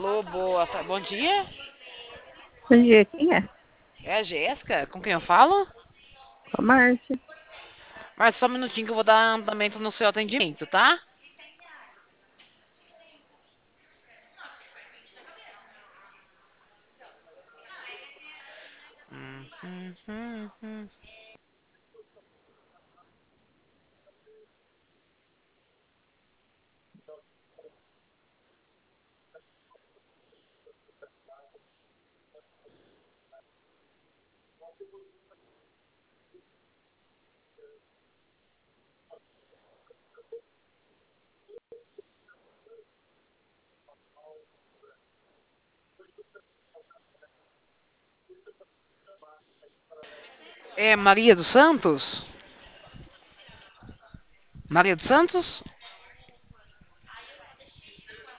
Alô, bom dia. Bom dia, quem é? É a Jéssica, com quem eu falo? Com a Márcia. Mas só um minutinho que eu vou dar andamento no seu atendimento, tá? Hum. É Maria dos Santos? Maria dos Santos?